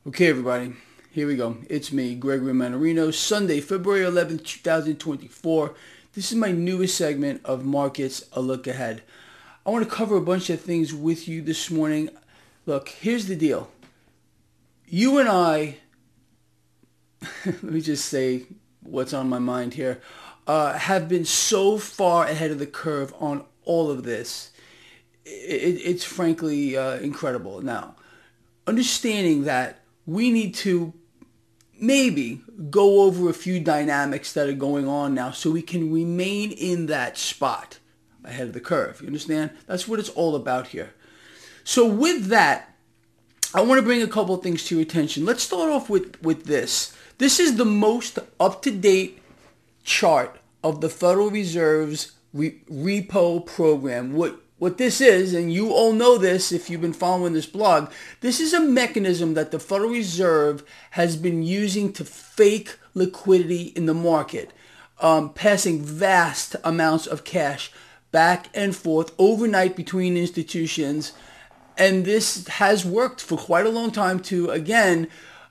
Okay, everybody, here we go. It's me, Gregory Manarino, Sunday, February 11th, 2024. This is my newest segment of Markets, A Look Ahead. I want to cover a bunch of things with you this morning. Look, here's the deal. You and I, let me just say what's on my mind here, have been so far ahead of the curve on all of this. It's frankly incredible. Now, understanding that we need to maybe go over a few dynamics that are going on now so we can remain in that spot ahead of the curve. You understand? That's what it's all about here. So with that, I want to bring a couple of things to your attention. Let's start off with this. This is the most up-to-date chart of the Federal Reserve's repo program. What this is, and you all know this if you've been following this blog, this is a mechanism that the Federal Reserve has been using to fake liquidity in the market, passing vast amounts of cash back and forth overnight between institutions. And this has worked for quite a long time to, again,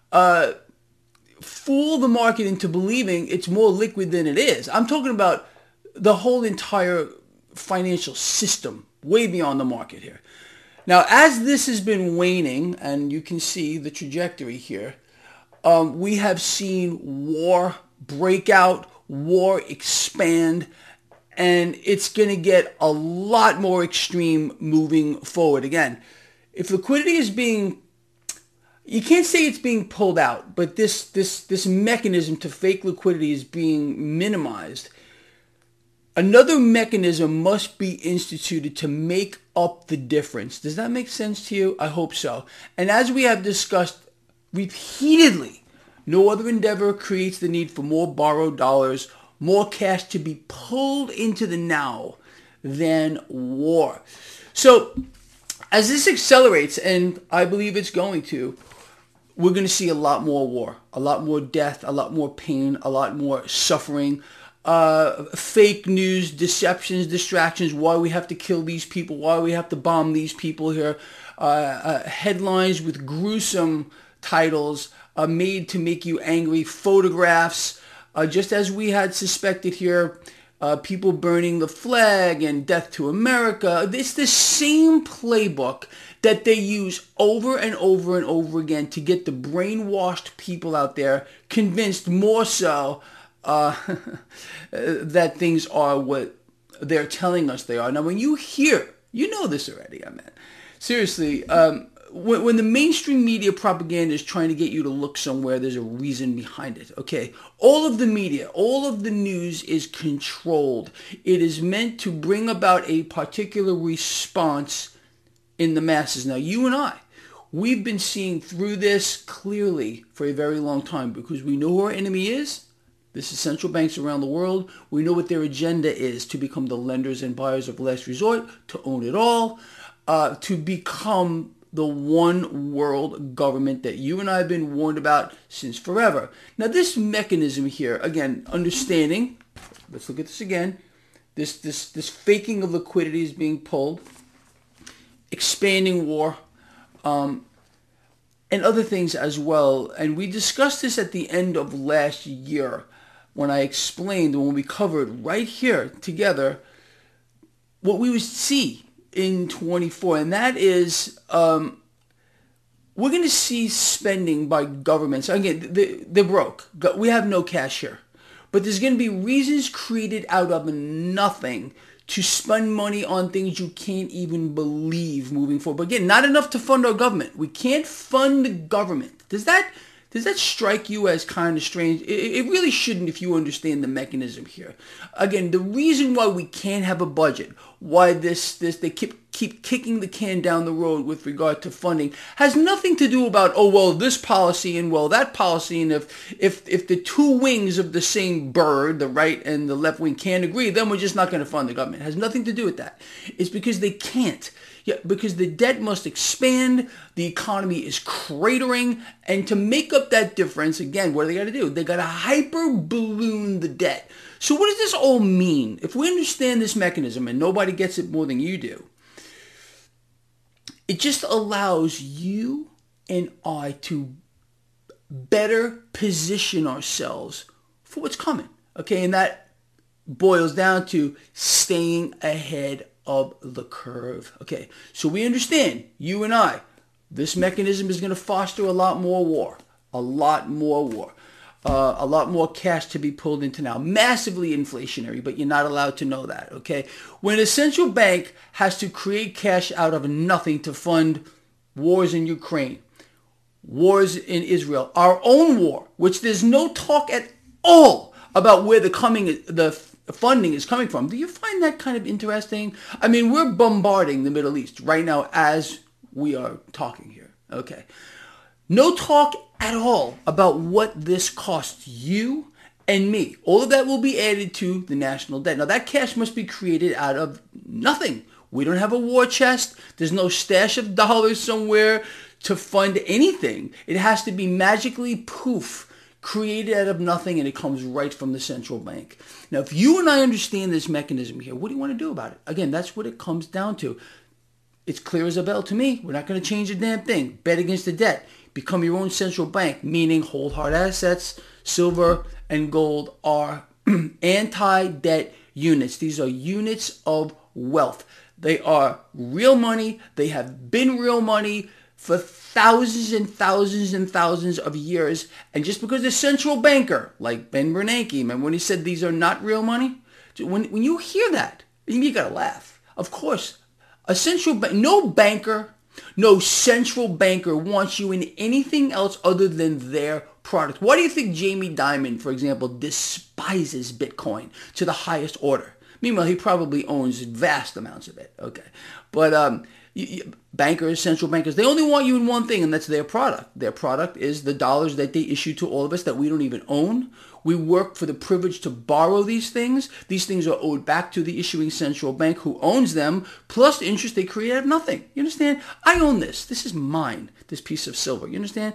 fool the market into believing it's more liquid than it is. I'm talking about the whole entire financial system, way beyond the market here. Now, as this has been waning, and you can see the trajectory here, we have seen war break out, war expand, and it's going to get a lot more extreme moving forward. Again, if liquidity is being, you can't say it's being pulled out, but this mechanism to fake liquidity is being minimized. Another mechanism must be instituted to make up the difference. Does that make sense to you? I hope so. And as we have discussed repeatedly, no other endeavor creates the need for more borrowed dollars, more cash to be pulled into the now than war. So as this accelerates, and I believe it's going to, we're going to see a lot more war, a lot more death, a lot more pain, a lot more suffering, fake news, deceptions, distractions, why we have to kill these people, why we have to bomb these people here, headlines with gruesome titles made to make you angry, photographs, just as we had suspected here, people burning the flag and death to America. It's the same playbook that they use over and over and over again to get the brainwashed people out there convinced more so that things are what they're telling us they are. Now, when you hear, you know this already, I mean, seriously, when the mainstream media propaganda is trying to get you to look somewhere, there's a reason behind it, okay? All of the media, all of the news is controlled. It is meant to bring about a particular response in the masses. Now, you and I, we've been seeing through this clearly for a very long time because we know who our enemy is. This is central banks around the world. We know what their agenda is: to become the lenders and buyers of last resort, to own it all, to become the one world government that you and I have been warned about since forever. Now, this mechanism here, again, understanding, let's look at this again, this faking of liquidity is being pulled, expanding war, and other things as well. And we discussed this at the end of last year, when I explained, when we covered right here together what we would see in 24, and that is we're going to see spending by governments. Again, they're broke. We have no cash here. But there's going to be reasons created out of nothing to spend money on things you can't even believe moving forward. But again, not enough to fund our government. We can't fund the government. Does that strike you as kind of strange? It really shouldn't if you understand the mechanism here. Again, the reason why we can't have a budget, why they keep kicking the can down the road with regard to funding, has nothing to do about, oh, well, this policy and, well, that policy, and if the two wings of the same bird, the right and the left wing, can't agree, then we're just not going to fund the government. It has nothing to do with that. It's because they can't. Yeah, because the debt must expand, the economy is cratering, and to make up that difference, again, what do they got to do? They got to hyper balloon the debt. So what does this all mean? If we understand this mechanism, and nobody gets it more than you do, it just allows you and I to better position ourselves for what's coming. Okay, and that boils down to staying ahead of the curve. Okay, so we understand, you and I, this mechanism is going to foster a lot more war. A lot more cash to be pulled into now. Massively inflationary, but you're not allowed to know that, okay? When a central bank has to create cash out of nothing to fund wars in Ukraine, wars in Israel, our own war, which there's no talk at all about where the funding is coming from. Do you find that kind of interesting? I mean, we're bombarding the Middle East right now as we are talking here, okay? No talk at all about what this costs you and me. All of that will be added to the national debt. Now, that cash must be created out of nothing. We don't have a war chest. There's no stash of dollars somewhere to fund anything. It has to be magically poof, created out of nothing, and it comes right from the central bank. Now, if you and I understand this mechanism here, what do you want to do about it? Again, that's what it comes down to. It's clear as a bell to me. We're not going to change a damn thing. Bet against the debt. Become your own central bank, meaning hold hard assets. Silver and gold are anti-debt units. These are units of wealth. They are real money. They have been real money for thousands and thousands and thousands of years. And just because the central banker, like Ben Bernanke, remember when he said these are not real money? When you hear that, you got to laugh. Of course, a central bank, no central banker wants you in anything else other than their product. Why do you think Jamie Dimon, for example, despises Bitcoin to the highest order? Meanwhile, he probably owns vast amounts of it. Okay, but bankers, central bankers, they only want you in one thing, and that's their product. Their product is the dollars that they issue to all of us that we don't even own. We work for the privilege to borrow these things. These things are owed back to the issuing central bank who owns them, plus the interest they create out of nothing. You understand? I own this. This is mine, this piece of silver. You understand?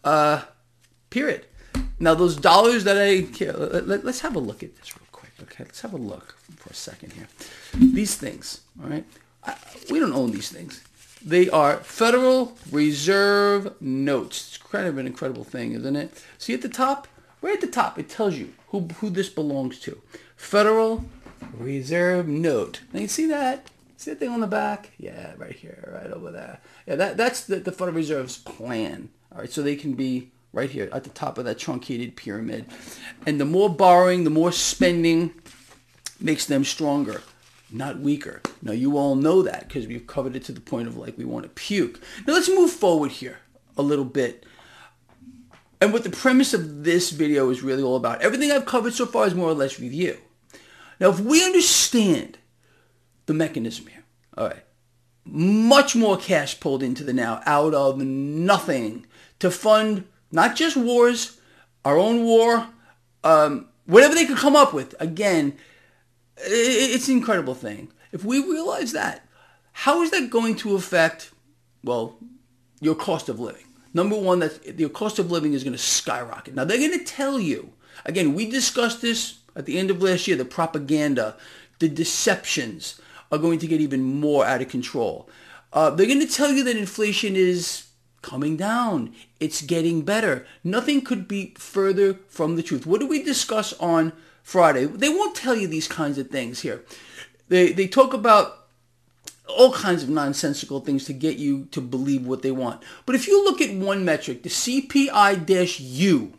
Period. Now, those dollars that let's have a look at this real quick. Okay, let's have a look for a second here. These things, all right? We don't own these things. They are Federal Reserve notes. It's kind of an incredible thing, isn't it? See at the top? Right at the top, it tells you who this belongs to. Federal Reserve note. Now you see that? See that thing on the back? Yeah, right here, right over there. Yeah, that's the Federal Reserve's plan. All right, so they can be right here at the top of that truncated pyramid. And the more borrowing, the more spending makes them stronger, not weaker. Now, you all know that because we've covered it to the point of like we want to puke. Now, let's move forward here a little bit. And what the premise of this video is really all about. Everything I've covered so far is more or less review. Now, if we understand the mechanism here, all right, much more cash pulled into the now out of nothing to fund not just wars, our own war, whatever they could come up with. Again, it's an incredible thing. If we realize that, how is that going to affect, well, your cost of living? Number one, that your cost of living is going to skyrocket. Now, they're going to tell you, again, we discussed this at the end of last year, the propaganda, the deceptions are going to get even more out of control. They're going to tell you that inflation is coming down. It's getting better. Nothing could be further from the truth. What did we discuss on Friday? They won't tell you these kinds of things here. They talk about all kinds of nonsensical things to get you to believe what they want. But if you look at one metric, the CPI-U,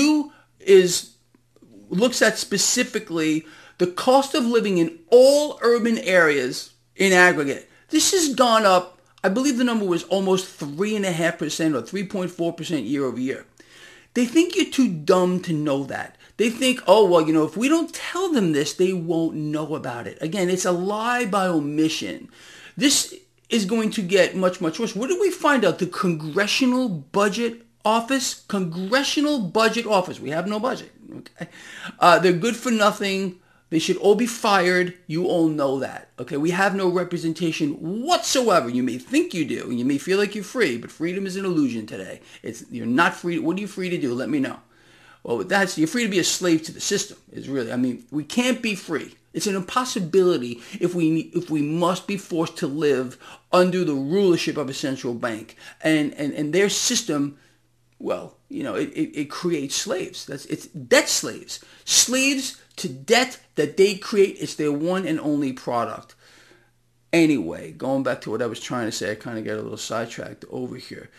looks at specifically the cost of living in all urban areas in aggregate. This has gone up, I believe the number was almost 3.5% or 3.4% year over year. They think you're too dumb to know that. They think, oh, well, if we don't tell them this, they won't know about it. Again, it's a lie by omission. This is going to get much, much worse. What did we find out? The Congressional Budget Office? Congressional Budget Office. We have no budget. Okay, they're good for nothing. They should all be fired. You all know that. Okay, we have no representation whatsoever. You may think you do, and you may feel like you're free, but freedom is an illusion today. You're not free. What are you free to do? Let me know. Well, you're free to be a slave to the system. We can't be free. It's an impossibility if we must be forced to live under the rulership of a central bank. And their system well, it creates slaves. It's debt slaves. Slaves to debt that they create. It's their one and only product. Anyway, going back to what I was trying to say, I kind of got a little sidetracked over here.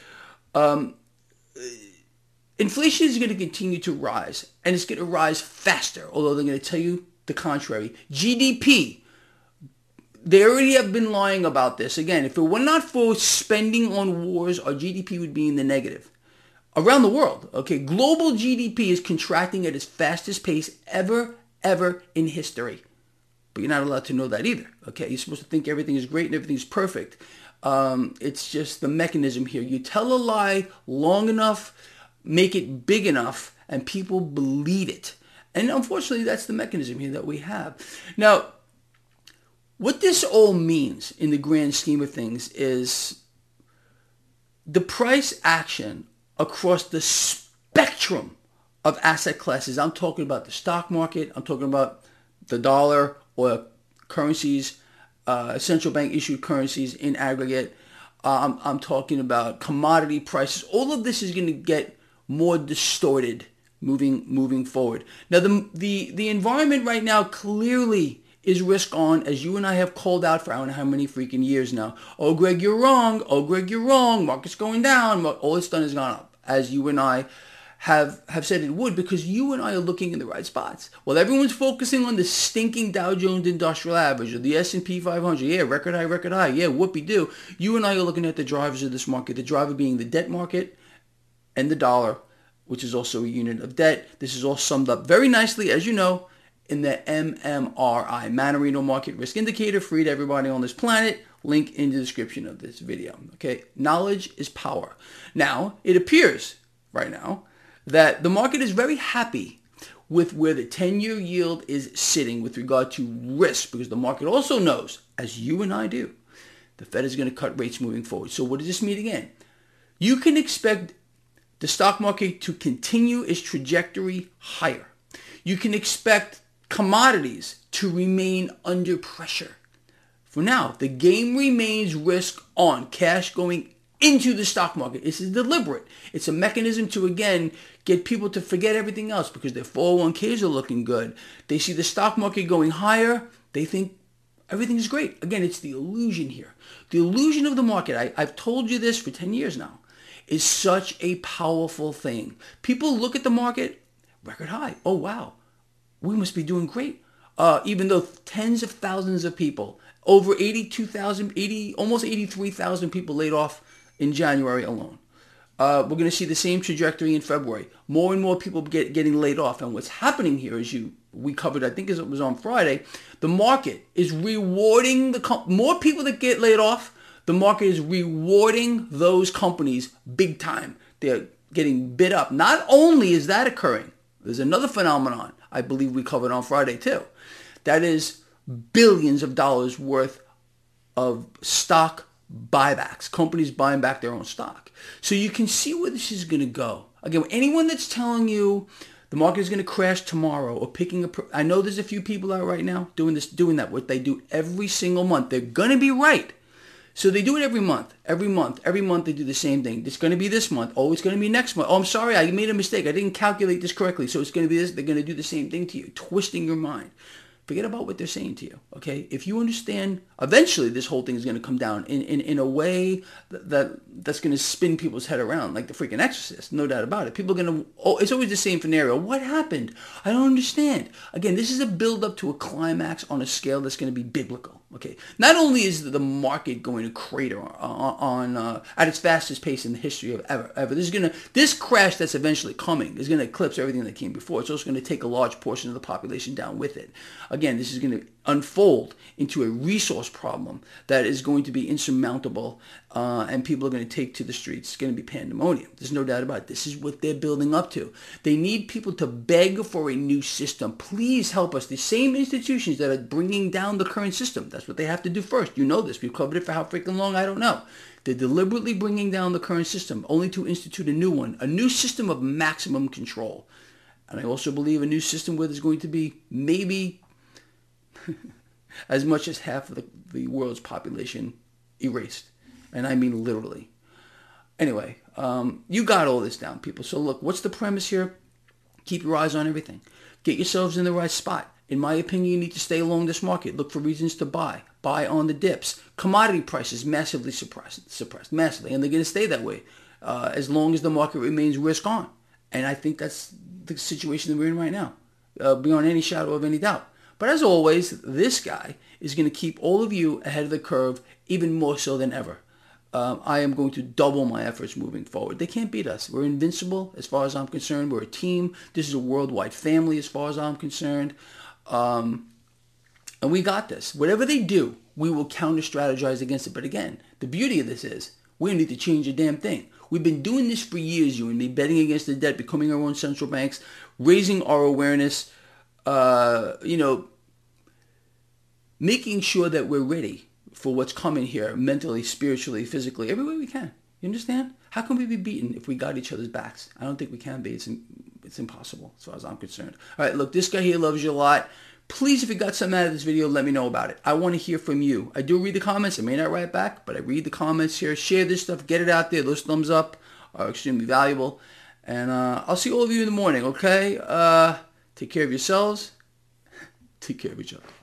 Inflation is going to continue to rise, and it's going to rise faster, although they're going to tell you the contrary. GDP, they already have been lying about this. Again, if it were not for spending on wars, our GDP would be in the negative. Around the world, okay, global GDP is contracting at its fastest pace ever in history. But you're not allowed to know that either, okay? You're supposed to think everything is great and everything is perfect. It's just the mechanism here. You tell a lie long enough, make it big enough, and people believe it. And unfortunately, that's the mechanism here that we have. Now, what this all means in the grand scheme of things is the price action across the spectrum of asset classes. I'm talking about the stock market. I'm talking about the dollar, or currencies, central bank issued currencies in aggregate. I'm talking about commodity prices. All of this is going to get more distorted moving forward. Now, the environment right now clearly is risk on, as you and I have called out for I don't know how many freaking years now. Oh, Greg, you're wrong. Oh, Greg, you're wrong. Market's going down. All it's done is gone up, as you and I have said it would, because you and I are looking in the right spots. While everyone's focusing on the stinking Dow Jones Industrial Average or the S&P 500, yeah, record high, yeah, whoopee-doo. You and I are looking at the drivers of this market, the driver being the debt market and the dollar, which is also a unit of debt. This is all summed up very nicely, as you know, in the MMRI, Mannarino Market Risk Indicator, free to everybody on this planet. Link in the description of this video. Okay, knowledge is power. Now, it appears right now that the market is very happy with where the 10-year yield is sitting with regard to risk, because the market also knows, as you and I do, the Fed is going to cut rates moving forward. So what does this mean again? You can expect the stock market to continue its trajectory higher. You can expect commodities to remain under pressure. For now, the game remains risk on, cash going into the stock market. This is deliberate. It's a mechanism to, again, get people to forget everything else because their 401ks are looking good. They see the stock market going higher. They think everything's great. Again, it's the illusion here. The illusion of the market, I've told you this for 10 years now, is such a powerful thing. People look at the market, record high. Oh, wow. We must be doing great. Even though tens of thousands of people, over 82,000, almost 83,000 people laid off in January alone. We're going to see the same trajectory in February. More and more people getting laid off. And what's happening here is we covered, I think it was on Friday, the market is rewarding more people that get laid off. The market is rewarding those companies big time. They're getting bid up. Not only is that occurring, there's another phenomenon I believe we covered on Friday too. That is billions of dollars worth of stock buybacks, companies buying back their own stock. So you can see where this is going to go. Again, anyone that's telling you the market is going to crash tomorrow or I know there's a few people out right now doing that, what they do every single month. They're going to be right. So they do it every month. Every month they do the same thing. It's going to be this month. Oh, it's going to be next month. Oh, I'm sorry, I made a mistake. I didn't calculate this correctly. So it's going to be this. They're going to do the same thing to you, twisting your mind. Forget about what they're saying to you, okay? If you understand, eventually this whole thing is going to come down in a way that's going to spin people's head around, like the freaking Exorcist, no doubt about it. People are going to, it's always the same scenario. What happened? I don't understand. Again, this is a build-up to a climax on a scale that's going to be biblical, okay? Not only is the market going to crater at its fastest pace in the history of ever. This crash that's eventually coming is going to eclipse everything that came before. It's also going to take a large portion of the population down with it. Again, this is going to unfold into a resource problem that is going to be insurmountable, and people are going to take to the streets. It's going to be pandemonium. There's no doubt about it. This is what they're building up to. They need people to beg for a new system. Please help us. The same institutions that are bringing down the current system, that's what they have to do first. You know this. We've covered it for how freaking long, I don't know. They're deliberately bringing down the current system only to institute a new one, a new system of maximum control. And I also believe a new system where there's going to be maybe as much as half of the world's population erased. And I mean literally. Anyway, You got all this down, people. So look, what's the premise here? Keep your eyes on everything. Get yourselves in the right spot. In my opinion, you need to stay along this market. Look for reasons to buy. Buy on the dips. Commodity prices massively suppressed massively, and they're going to stay that way as long as the market remains risk on. And I think that's the situation that we're in right now, beyond any shadow of any doubt. But as always, this guy is going to keep all of you ahead of the curve, even more so than ever. I am going to double my efforts moving forward. They can't beat us. We're invincible as far as I'm concerned. We're a team. This is a worldwide family as far as I'm concerned. And we got this. Whatever they do, we will counter-strategize against it. But again, the beauty of this is we don't need to change a damn thing. We've been doing this for years, you and me, betting against the debt, becoming our own central banks, raising our awareness, making sure that we're ready for what's coming here mentally, spiritually, physically, every way we can. You understand? How can we be beaten if we got each other's backs? I don't think we can be. It's impossible as far as I'm concerned. All right, look, this guy here loves you a lot. Please, if you got something out of this video, let me know about it. I want to hear from you. I do read the comments. I may not write back, but I read the comments here. Share this stuff. Get it out there. Those thumbs up are extremely valuable. And I'll see all of you in the morning, okay? Take care of yourselves. Take care of each other.